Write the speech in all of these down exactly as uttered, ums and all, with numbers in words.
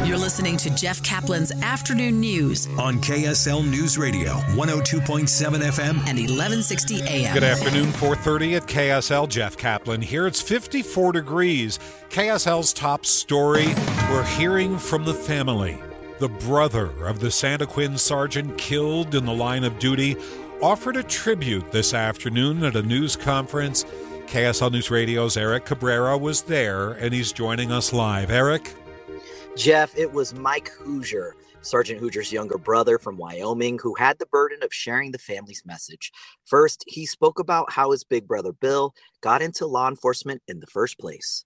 You're listening to Jeff Kaplan's Afternoon News on K S L News Radio, one oh two point seven F M and eleven sixty A M. Good afternoon, four thirty at K S L. Jeff Kaplan here. It's fifty-four degrees. K S L's top story, we're hearing from the family. The brother of the Santaquin sergeant killed in the line of duty offered a tribute this afternoon at a news conference. K S L News Radio's Eric Cabrera was there, and he's joining us live. Eric? Jeff, it was Mike Hoosier, Sergeant Hoosier's younger brother from Wyoming, who had the burden of sharing the family's message. First, he spoke about how his big brother Bill got into law enforcement in the first place.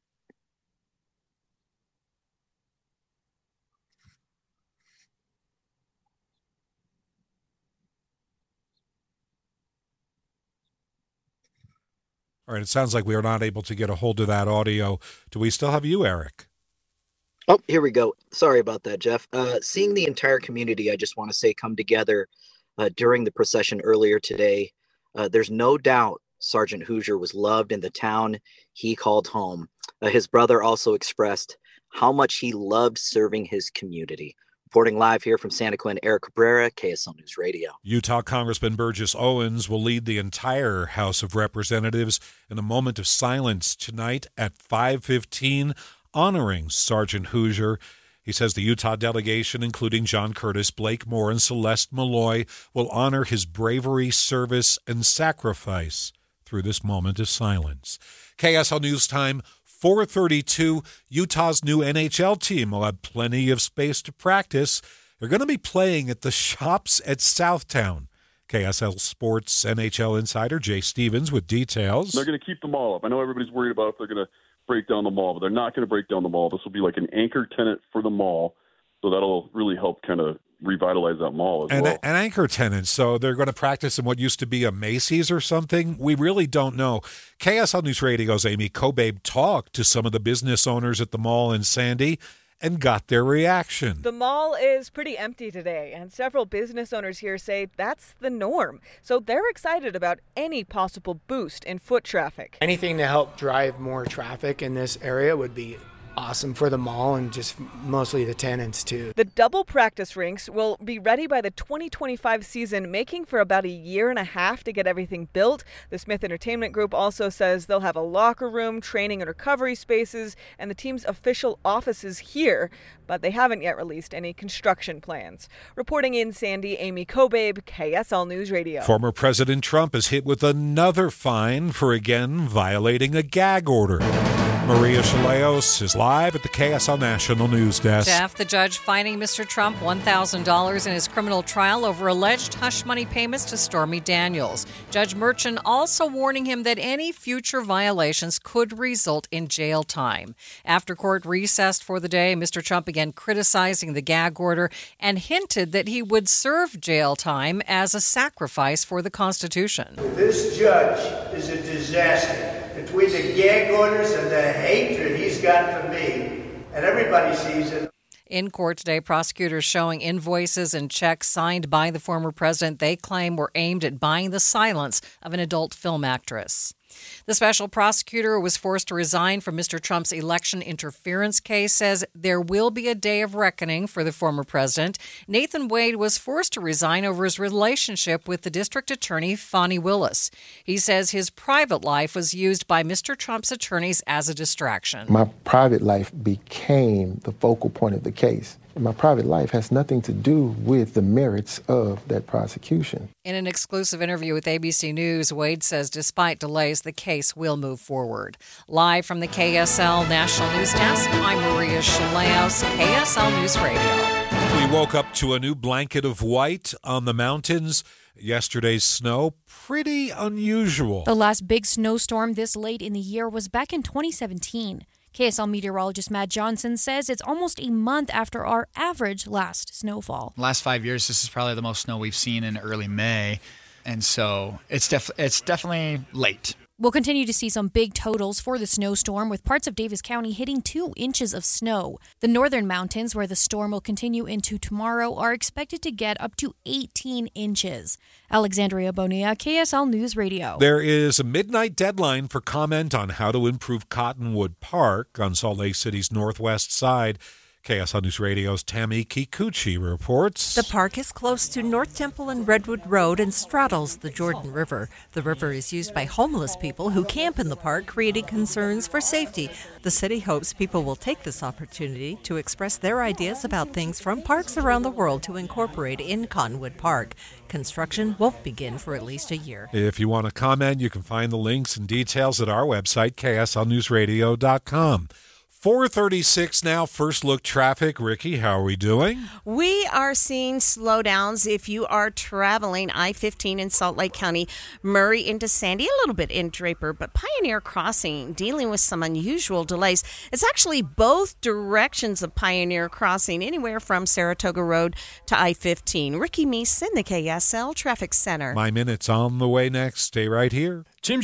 All right, it sounds like we are not able to get a hold of that audio. Do we still have you, Eric? Oh, here we go. Sorry about that, Jeff. Uh, seeing the entire community, I just want to say, come together uh, during the procession earlier today. Uh, there's no doubt Sergeant Hoosier was loved in the town he called home. Uh, his brother also expressed how much he loved serving his community. Reporting live here from Santaquin, Eric Cabrera, K S L News Radio. Utah Congressman Burgess Owens will lead the entire House of Representatives in a moment of silence tonight at five fifteen, honoring Sergeant Hoosier. He says the Utah delegation, including John Curtis, Blake Moore, and Celeste Malloy, will honor his bravery, service, and sacrifice through this moment of silence. K S L News Time, four thirty-two. Utah's new N H L team will have plenty of space to practice. They're going to be playing at the Shops at Southtown. K S L Sports N H L insider Jay Stevens with details. They're going to keep the mall up. I know everybody's worried about if they're going to break down the mall, but they're not going to break down the mall. This will be like an anchor tenant for the mall, so that'll really help kind of revitalize that mall as and well. An anchor tenant, so they're going to practice in what used to be a Macy's or something? We really don't know. K S L News Radio's Amy Kobabe talked to some of the business owners at the mall in Sandy and got their reaction. The mall is pretty empty today, and several business owners here say that's the norm. So they're excited about any possible boost in foot traffic. Anything to help drive more traffic in this area would be awesome for the mall and just mostly the tenants too. The double practice rinks will be ready by the twenty twenty-five season, making for about a year and a half to get everything built. The Smith Entertainment Group also says they'll have a locker room, training and recovery spaces, and the team's official offices here, but they haven't yet released any construction plans. Reporting in Sandy, Amy Kobabe, K S L News Radio. Former President Trump is hit with another fine for again violating a gag order. Maria Chaleos is live at the K S L National News Desk. Jeff, the judge fining Mister Trump one thousand dollars in his criminal trial over alleged hush money payments to Stormy Daniels. Judge Merchant also warning him that any future violations could result in jail time. After court recessed for the day, Mister Trump began criticizing the gag order and hinted that he would serve jail time as a sacrifice for the Constitution. This judge is a disaster. Between the gag orders and the hatred he's got for me, and everybody sees it. In court today, prosecutors showing invoices and checks signed by the former president they claim were aimed at buying the silence of an adult film actress. The special prosecutor who was forced to resign from Mister Trump's election interference case says there will be a day of reckoning for the former president. Nathan Wade was forced to resign over his relationship with the district attorney, Fani Willis. He says his private life was used by Mister Trump's attorneys as a distraction. My private life became the focal point of the case. My private life has nothing to do with the merits of that prosecution. In an exclusive interview with A B C News, Wade says despite delays, the case will move forward. Live from the K S L National News Desk, I'm Maria Chaleos, K S L News Radio. We woke up to a new blanket of white on the mountains. Yesterday's snow, pretty unusual. The last big snowstorm this late in the year was back in twenty seventeen. K S L meteorologist Matt Johnson says it's almost a month after our average last snowfall. Last five years, this is probably the most snow we've seen in early May, and so it's def- it's definitely late. We'll continue to see some big totals for the snowstorm, with parts of Davis County hitting two inches of snow. The northern mountains, where the storm will continue into tomorrow, are expected to get up to eighteen inches. Alexandria Bonilla, K S L News Radio. There is a midnight deadline for comment on how to improve Cottonwood Park on Salt Lake City's northwest side. K S L News Radio's Tammy Kikuchi reports. The park is close to North Temple and Redwood Road and straddles the Jordan River. The river is used by homeless people who camp in the park, creating concerns for safety. The city hopes people will take this opportunity to express their ideas about things from parks around the world to incorporate in Cottonwood Park. Construction won't begin for at least a year. If you want to comment, you can find the links and details at our website, K S L news radio dot com. four thirty-six now, first look traffic. Ricky, how are we doing? We are seeing slowdowns if you are traveling I fifteen in Salt Lake County, Murray into Sandy, a little bit in Draper, but Pioneer Crossing dealing with some unusual delays. It's actually both directions of Pioneer Crossing, anywhere from Saratoga Road to I fifteen. Ricky Meese in the K S L Traffic Center. My Minute's on the way next. Stay right here. Jim